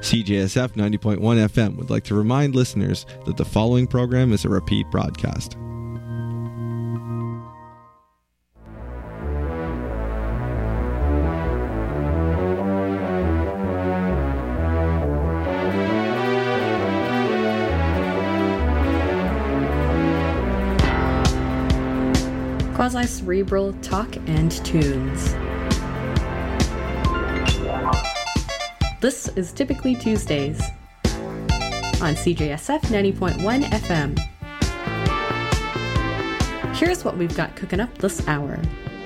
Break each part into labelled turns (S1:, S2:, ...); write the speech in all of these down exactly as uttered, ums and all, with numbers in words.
S1: C J S F ninety point one F M would like to remind listeners that the following program is a repeat broadcast.
S2: Quasi-cerebral talk and tunes. This is Typically Tuesdays on C J S F ninety point one F M. Here's what we've got cooking up this hour.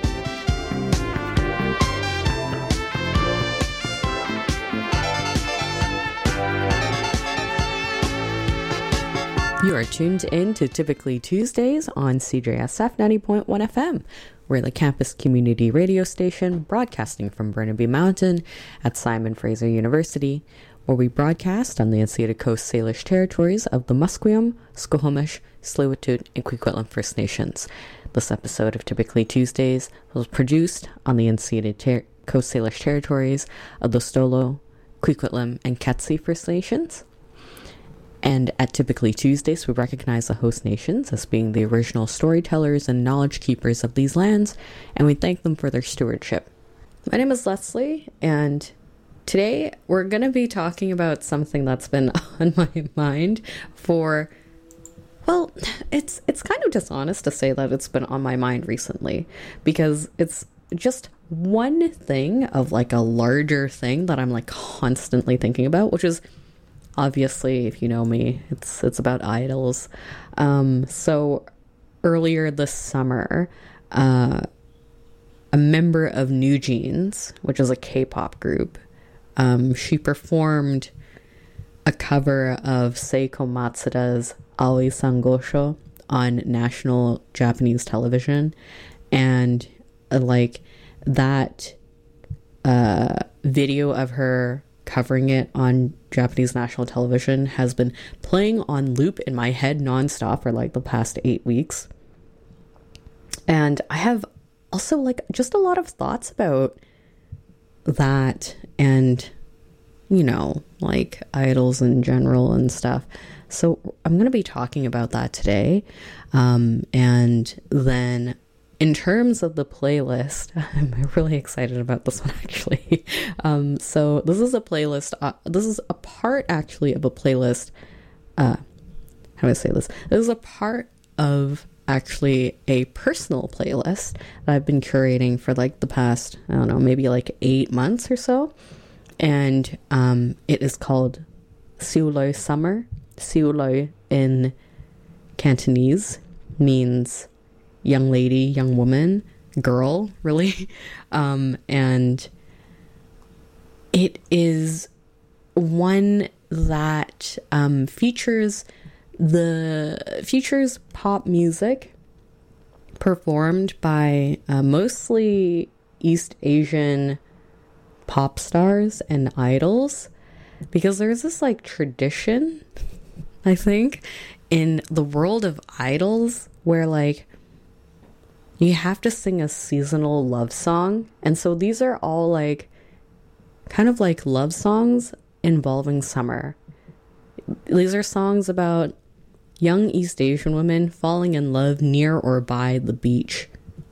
S2: You are tuned in to Typically Tuesdays on C J S F ninety point one F M. We're the campus community radio station broadcasting from Burnaby Mountain at Simon Fraser University, where we broadcast on the unceded Coast Salish territories of the Musqueam, Squamish, Tsleil-Waututh, and Coquitlam First Nations. This episode of Typically Tuesdays was produced on the unceded ter- Coast Salish territories of the Stolo, Coquitlam, and Ketsi First Nations. And at Typically Tuesdays, we recognize the host nations as being the original storytellers and knowledge keepers of these lands, and we thank them for their stewardship. My name is Leslie, and today we're going to be talking about something that's been on my mind for, well, it's it's kind of dishonest to say that it's been on my mind recently, because it's just one thing of like a larger thing that I'm like constantly thinking about, which is, obviously, if you know me, it's it's about idols. Um, so earlier this summer, uh, a member of New Jeans, which is a K-pop group, um, she performed a cover of Seiko Matsuda's Aoi Sangosho on national Japanese television, and uh, like that uh, video of her covering it on Japanese national television has been playing on loop in my head nonstop for like the past eight weeks. And I have also like just a lot of thoughts about that and, you know, like idols in general and stuff. So I'm going to be talking about that today. Um, and then in terms of the playlist, I'm really excited about this one, actually. Um, so this is a playlist. Uh, this is a part, actually, of a playlist. Uh, how do I say this? This is a part of, actually, a personal playlist that I've been curating for, like, the past, I don't know, maybe, like, eight months or so. And um, it is called Siuloi Summer. Siuloi in Cantonese means young lady, young woman, girl, really. Um, and it is one that um, features the features pop music performed by uh, mostly East Asian pop stars and idols, because there's this like tradition, I think, in the world of idols where like you have to sing a seasonal love song. And so these are all like kind of like love songs involving summer. These are songs about young East Asian women falling in love near or by the beach.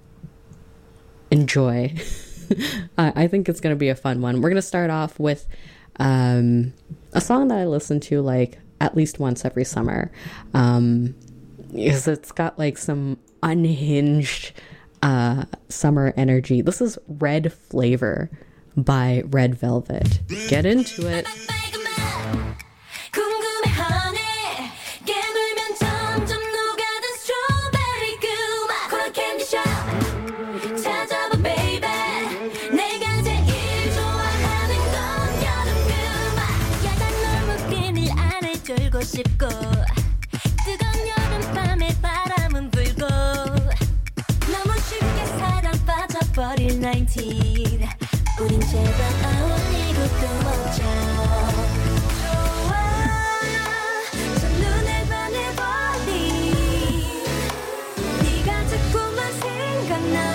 S2: Enjoy. I think it's going to be a fun one. We're going to start off with um, a song that I listen to like at least once every summer. Um, because it's got like some unhinged uh summer energy. This is Red Flavor by Red Velvet. Get into it.
S3: nineteen 우린 제발 어울리고 또 먹자 좋아 첫눈에 반해버린 네가 자꾸만 생각나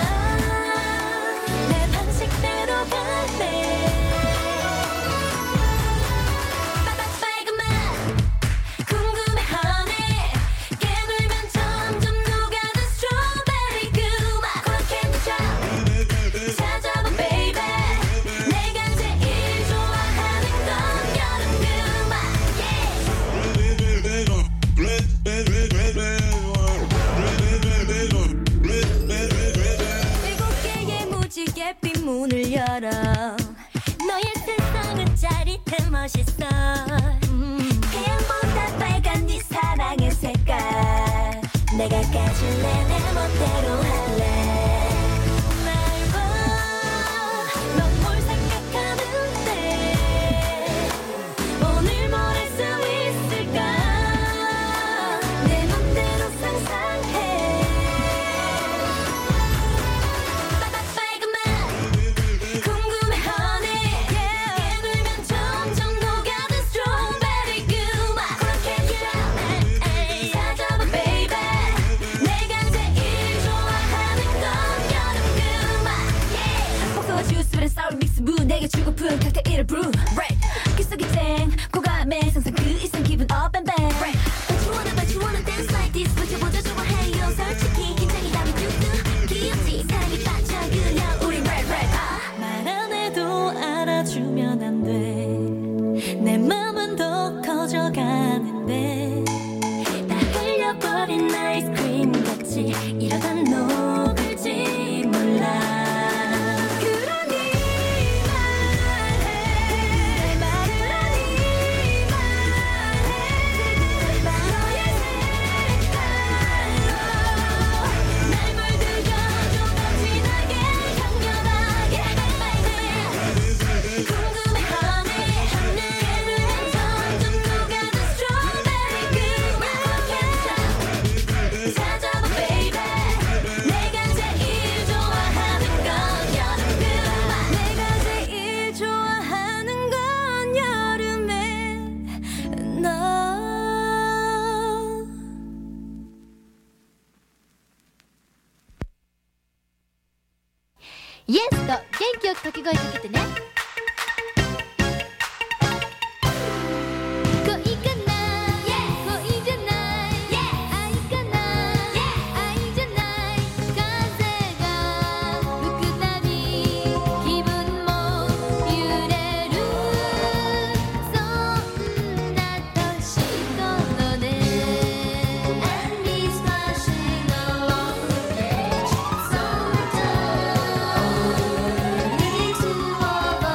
S3: 내 방식대로 갈래 멋있어 음. 태양보다 빨간 네 사랑의 색깔 내가 가질래 내 멋대로 할래 내게 주고픈 칵테일을 brew right 그 속에 땡 고감에 상상 그 이상 기분 up and bang right But you wanna but you wanna dance like this 버텨보자 좋아해요 솔직히 긴장이 하면 뚝뚝 귀엽지 사랑에 빠져 그냥 우리 right right 아. 말 안 해도 알아주면 안 돼 내 맘은 더 커져가는데 다 흘려버린 아이스크림 같이 이러다 녹을지 몰라
S4: イエスと元気よく掛け声かけてね恋かな恋じゃない愛かな愛じゃない風が吹くたび気分も揺れるそんな年頃で And he's flashing along the edge so dark Need to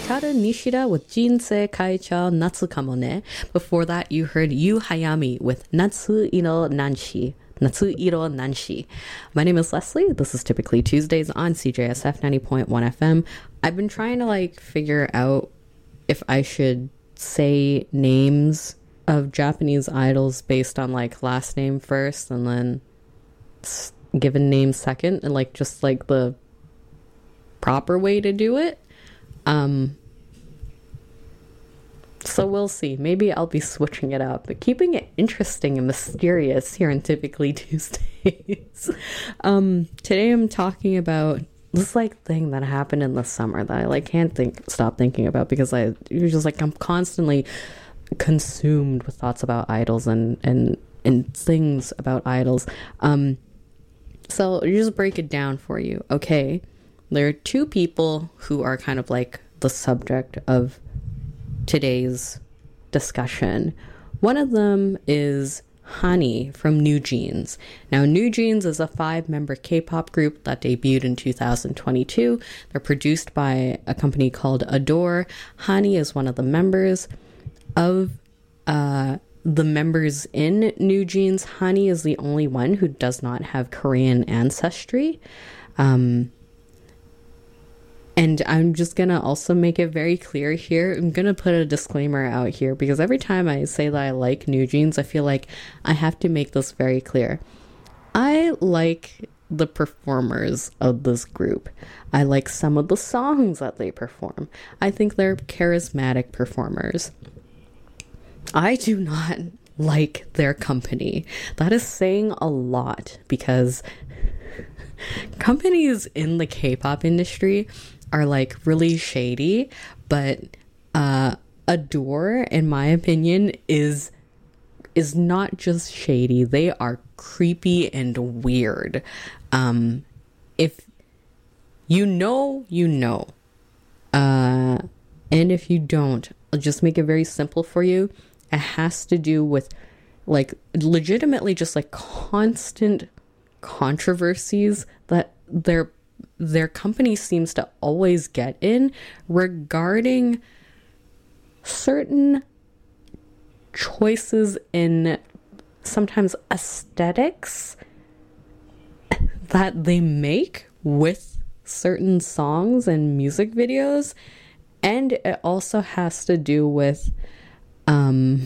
S2: Hikaru Nishida with Jinsei Kaicha Natsu Kamone. Before that, you heard Yu Hayami with Natsu Iro Nanshi. Natsu Iro Nanshi. My name is Leslie. This is Typically Tuesdays on C J S F ninety point one F M. I've been trying to like figure out if I should say names of Japanese idols based on like last name first and then given name second, and like just like the proper way to do it. Um, so we'll see. Maybe I'll be switching it up, but keeping it interesting and mysterious here on Typically Tuesdays. um, today I'm talking about this like thing that happened in the summer that I like can't think stop thinking about because I you're just like I'm constantly consumed with thoughts about idols and and and things about idols. Um, so I'll just break it down for you. Okay, there are two people who are kind of like the subject of today's discussion. One of them is Hani from New Jeans. Now, New Jeans is a five-member K-pop group that debuted in two thousand twenty-two. They're produced by a company called Adore. Hani is one of the members. Of uh, the members in New Jeans, Hani is the only one who does not have Korean ancestry. Um, and I'm just going to also make it very clear here. I'm going to put a disclaimer out here because every time I say that I like New Jeans, I feel like I have to make this very clear. I like the performers of this group. I like some of the songs that they perform. I think they're charismatic performers. I do not like their company. That is saying a lot because companies in the K-pop industry are like really shady, but uh, Adore, in my opinion, is is not just shady. They are creepy and weird. Um, if you know, you know. Uh, and if you don't, I'll just make it very simple for you. It has to do with like legitimately just like constant controversies that their their company seems to always get in regarding certain choices in sometimes aesthetics that they make with certain songs and music videos. And it also has to do with um,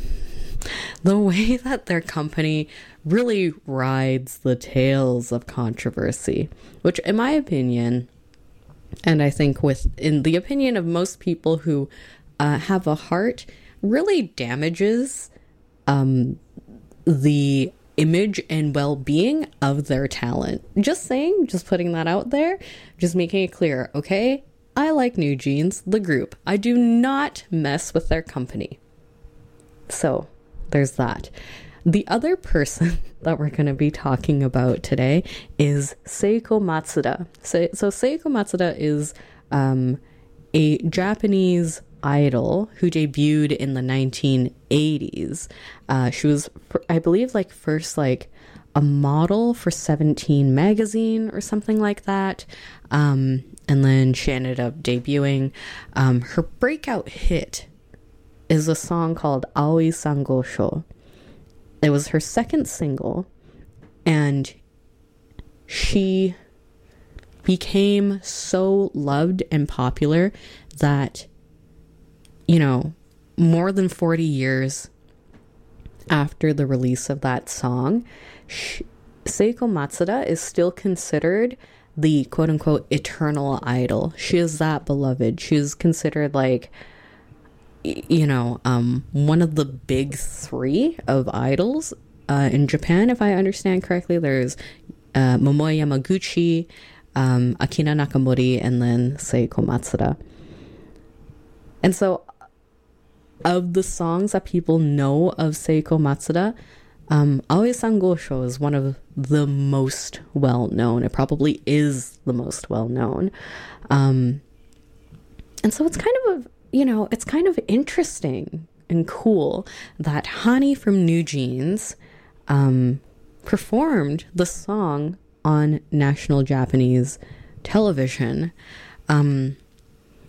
S2: the way that their company really rides the tails of controversy, which in my opinion, and I think with in the opinion of most people who uh, have a heart, really damages um, the image and well-being of their talent. Just saying, just putting that out there, just making it clear, okay? I like New Jeans, the group. I do not mess with their company. So, there's that. The other person that we're going to be talking about today is Seiko Matsuda. So, so Seiko Matsuda is um, a Japanese idol who debuted in the nineteen eighties. Uh, she was, I believe, like first like a model for Seventeen magazine or something like that. Um, and then she ended up debuting. Um, her breakout hit is a song called Aoi Sangosho. It was her second single, and she became so loved and popular that, you know, more than forty years after the release of that song, she, Seiko Matsuda is still considered the quote-unquote eternal idol. She is that beloved. She is considered like, you know, um, one of the big three of idols uh, in Japan, if I understand correctly. There's uh, Momoe Yamaguchi, um, Akina Nakamori, and then Seiko Matsuda. And so, of the songs that people know of Seiko Matsuda, um, Aoi Sangosho is one of the most well-known. It probably is the most well-known. Um, and so it's kind of a you know, it's kind of interesting and cool that Hani from New Jeans um, performed the song on national Japanese television. Um,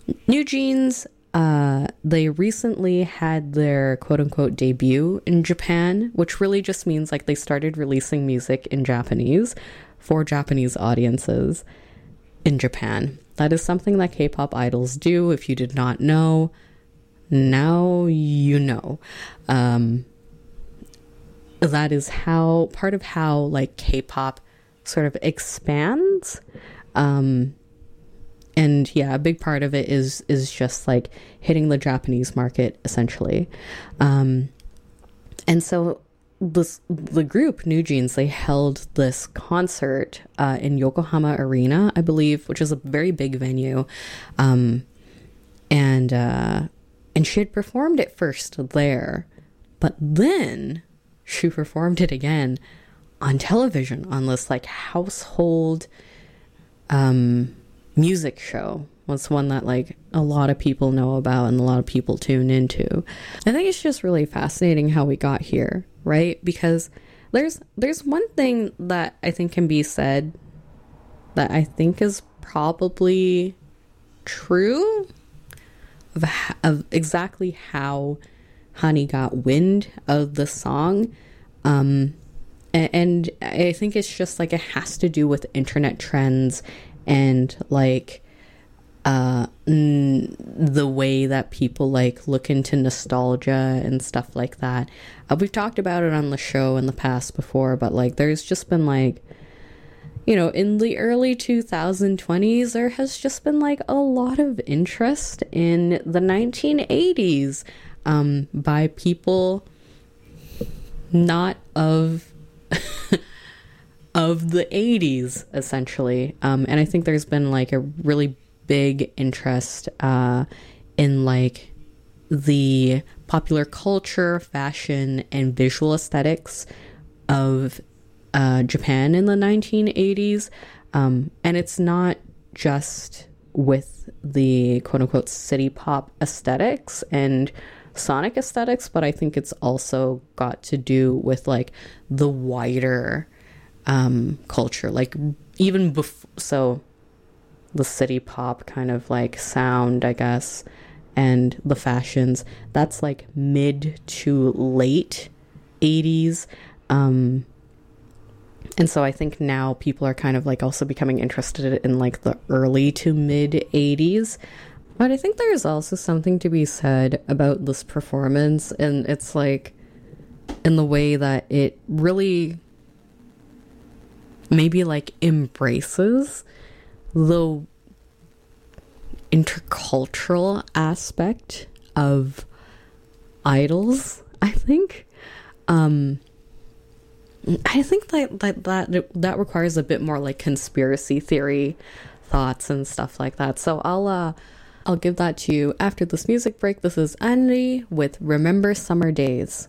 S2: New Jeans, uh, they recently had their quote-unquote debut in Japan, which really just means like they started releasing music in Japanese for Japanese audiences in Japan. That is something that K-pop idols do. If you did not know, now you know. Um, that is how, part of how like K-pop sort of expands. Um, and yeah, a big part of it is, is just like hitting the Japanese market essentially. Um, and so this, the group New Jeans, they held this concert, uh, in Yokohama Arena, I believe, which is a very big venue. Um, and, uh, and she had performed it first there, but then she performed it again on television on this like household um music show. Was one that like a lot of people know about and a lot of people tune into. I think it's just really fascinating how we got here, right? Because there's there's one thing that I think can be said that I think is probably true of, of exactly how Honey got wind of the song. Um, and I think it's just like it has to do with internet trends and like uh, n- the way that people like look into nostalgia and stuff like that. Uh, we've talked about it on the show in the past before, but like there's just been like, you know, in the early twenty twenties, there has just been like a lot of interest in the nineteen eighties um, by people not of of the eighties essentially. Um, and I think there's been like a really big interest uh, in like the popular culture, fashion, and visual aesthetics of uh, Japan in the nineteen eighties. Um, and it's not just with the quote unquote city pop aesthetics and sonic aesthetics, but I think it's also got to do with like the wider um culture, like even before, so the city pop kind of like sound, I guess, and the fashions, that's like mid to late eighties. Um and so I think now people are kind of like also becoming interested in like the early to mid eighties. But I think there's also something to be said about this performance, and it's like in the way that it really maybe like embraces the intercultural aspect of idols, I think. Um, I think that, that that that requires a bit more like conspiracy theory thoughts and stuff like that. So I'll uh I'll give that to you after this music break. This is Anri with Remember Summer Days.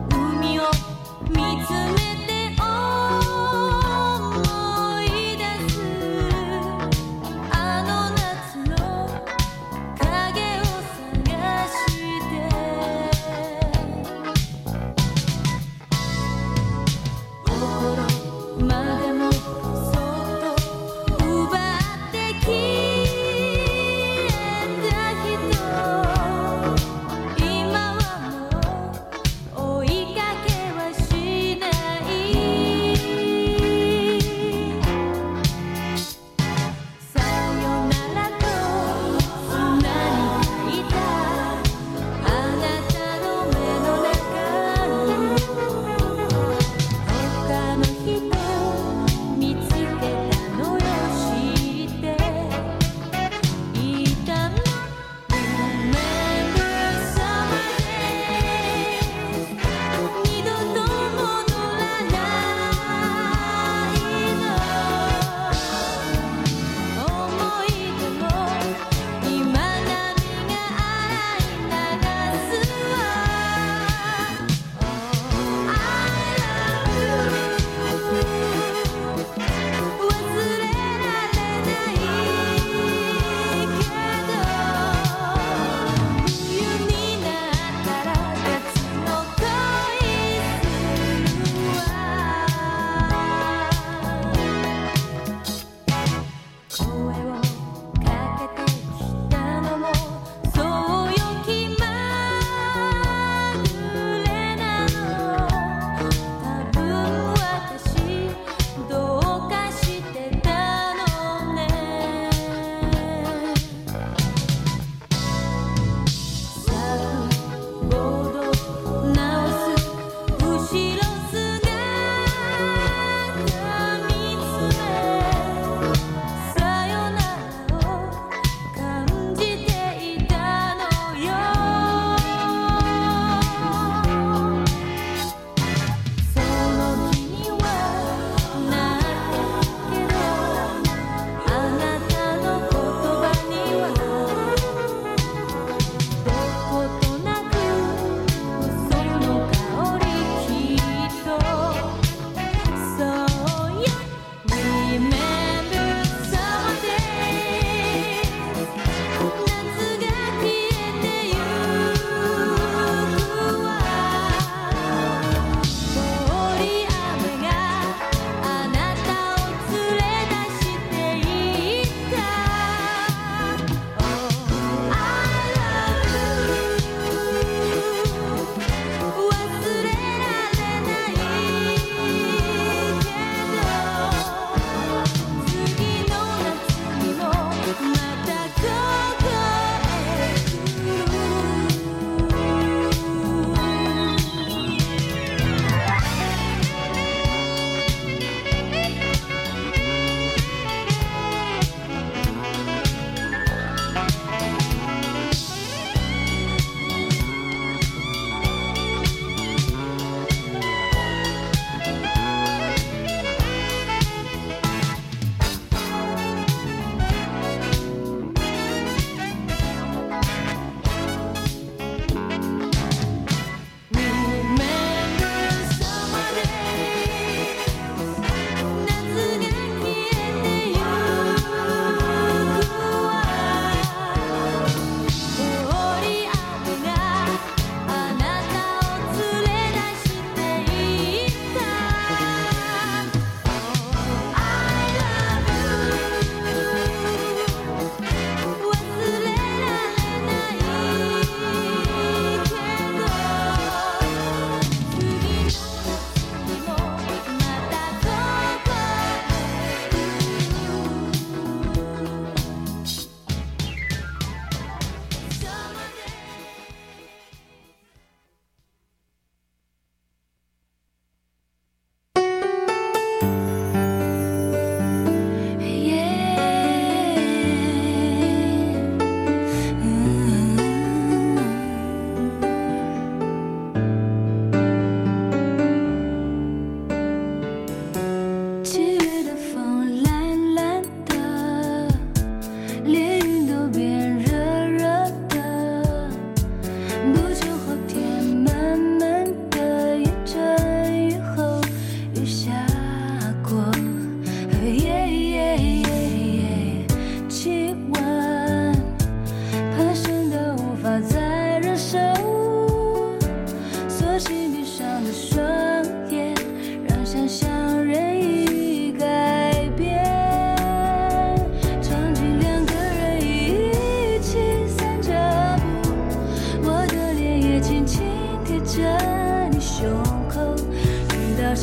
S4: 見つめて思い出す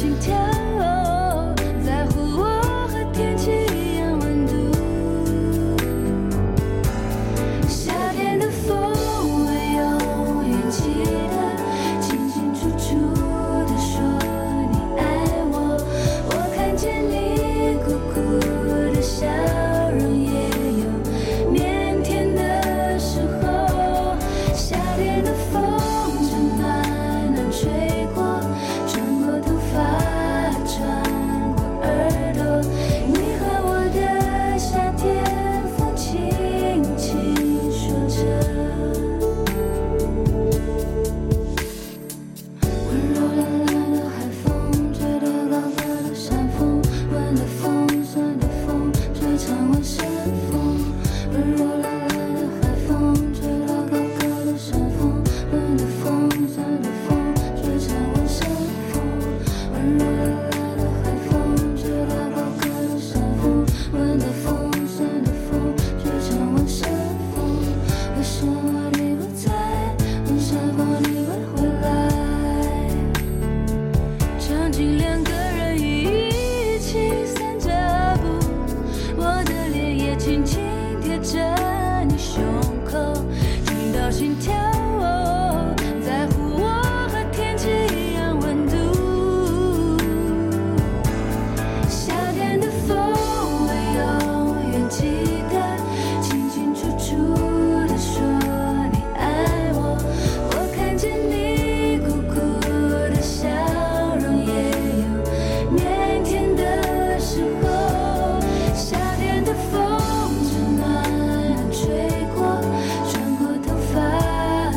S3: 心跳。